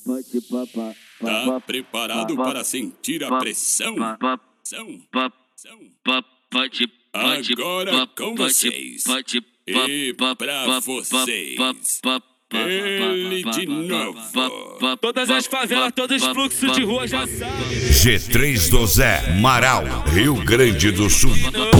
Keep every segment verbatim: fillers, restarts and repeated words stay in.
Tá preparado para sentir a pressão? Agora com vocês. E pra vocês. Ele de novo. Todas as favelas, todos os fluxos de rua já sabem. G três do Zé, Marau, Rio Grande do Sul.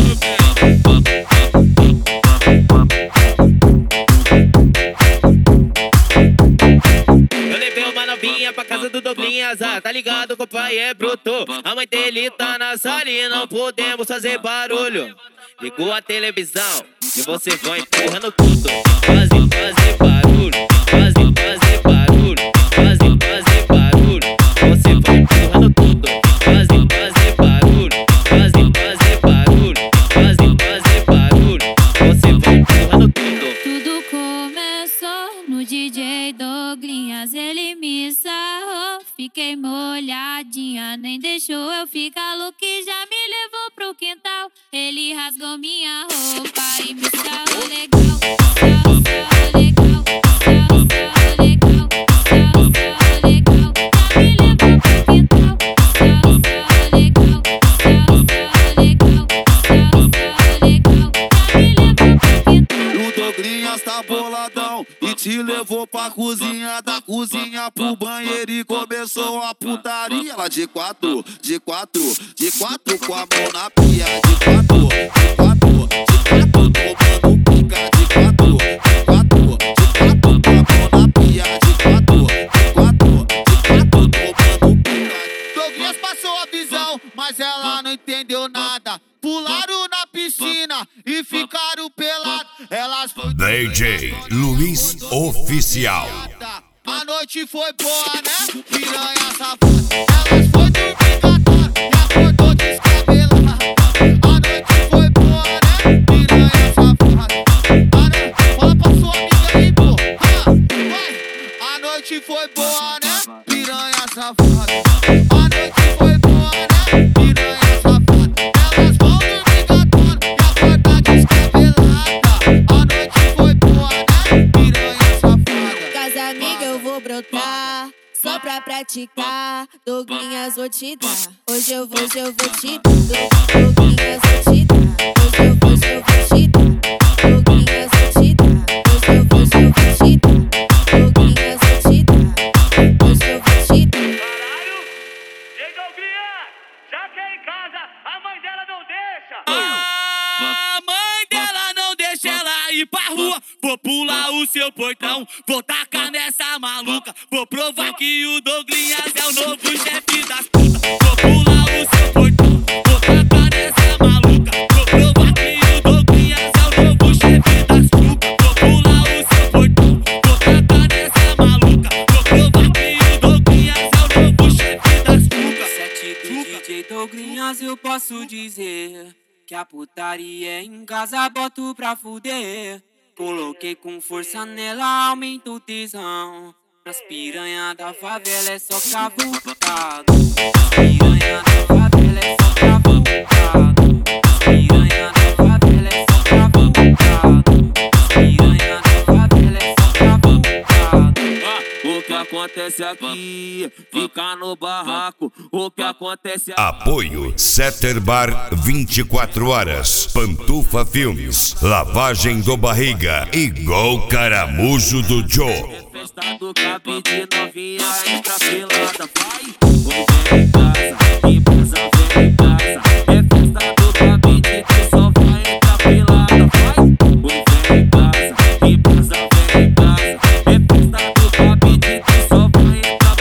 Eu levei uma novinha pra casa do Douglinhas, ah, tá ligado que o pai é bruto. A mãe dele tá na sala e não podemos fazer barulho. Ligou a televisão e você vai empurrando tudo. Fazem, fazer barulho, fazem, fazer barulho, fazem, fazer barulho. Você vai empurrando tudo. Fazem, fazer barulho, fazem, fazer barulho, fazem, fazer barulho. Você vai empurrando tudo. Tudo começou no D J Douglinhas, ele me sarrou. Fiquei molhadinha, nem deixou eu ficar louca e já me levou pro quintal. Ele rasgou minha roupa e me sarrou legal. Sarrou, sarrou legal, sarrou, sarrou legal, sarrou, sarrou legal. Já me levou pro quintal. Sarrou, sarrou legal, sarrou, sarrou legal, sarrou, sarrou legal. Já me levou pro quintal. O Douglinhas tá boladão e te levou pra cozinha, da cozinha pro banheiro e começou a putaria. Ela de quatro, de quatro, de quatro com a mão na pia. De quatro, de quatro, de quatro, tomando pica. De quatro, de quatro, de quatro com a mão na pia. De quatro, de quatro, de quatro, tomando pica. Douglinhas passou a visão, mas ela não entendeu nada. Pularam na piscina e ficaram pelados. Elas foram D J Luiz Oficial. A noite foi boa, né? Piranha safada. Elas foi dormir catar e acordou descabelada. A noite foi boa, né? Piranha safada. Fala pra sua amiga aí, pô. Vai. A noite foi boa, né? Piranha safada. A noite foi boa, né? Piranha safada. Elas vão dormir catar e acordar descabelada. A noite foi boa, né? Piranha safada. Casa amiga eu vou brotar, só pra praticar. Douglinhas vou te dar, hoje eu vou, hoje eu vou te dar. Douglinhas vou te dar, hoje eu vou, hoje eu vou te dar. Douglinhas vou te dar, hoje eu vou, hoje eu vou te dar. Douglinhas vou te dar, hoje eu vou te dar. Caralho, ei Douglinhas, já que é em casa, a mãe dela não deixa. A mãe dela não deixa ela ir pra rua. Vou pular o seu portão, vou tacar nessa maluca. Vou provar que o Douglinhas é o novo chefe das putas. Vou pular o seu portão, vou tacar nessa maluca. Vou provar que o Douglinhas é o novo chefe das putas. Vou pular o seu portão, vou tacar nessa maluca. Vou provar que o Douglinhas é o novo chefe das putas. Sete do D J Douglinhas eu posso dizer que a putaria em casa boto pra fuder. Coloquei com força nela, aumenta o tesão. Pras piranha da favela é só cavucado. Pras piranha da favela é só cavucado. Pras piranha da favela é só cavucado. Pras piranha da favela é só cavucado. O que acontece aqui fica no barraco. O que acontece aqui. Apoio Setter Bar vinte e quatro horas, Pantufa Filmes, Lavagem do Barriga e Gol Caramujo do Joe. Festa do capi de novinha extra pelada. Vai, vou ver em casa, e presa ver em casa. É festa do capi de que só vai entrar pelada. Vai, vou ver em casa, e presa ver em casa. É festa do capi de que só vai entrar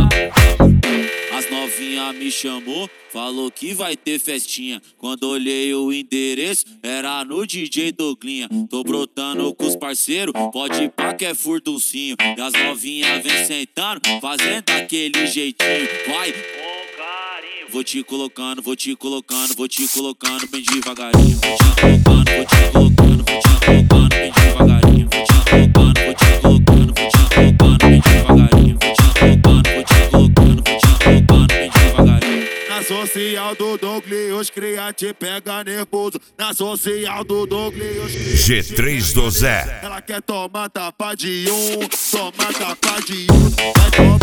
pelada. As novinha me chamou, falou que vai ter festinha. Quando olhei o endereço, era no D J Douglinha. Tô brotando com os parceiros, pode ir pra que é furduncinho. E as novinha vem sentando, fazendo aquele jeitinho. Vai, Com carinho. vou te colocando, vou te colocando, vou te colocando bem devagarinho. Vou te colocando, vou te colocando, vou te colocando bem devagarinho. Vou te colocando, vou te colocando, vou te colocando bem devagarinho. Vou te colocando, vou te colocando, vou te colocando bem devagarinho. Na social do Douglinhas, os cria te pega nervoso. Na social do Douglinhas, G três do Zé. ela quer tomar tapa de um, toma tapa de um. Vai tomar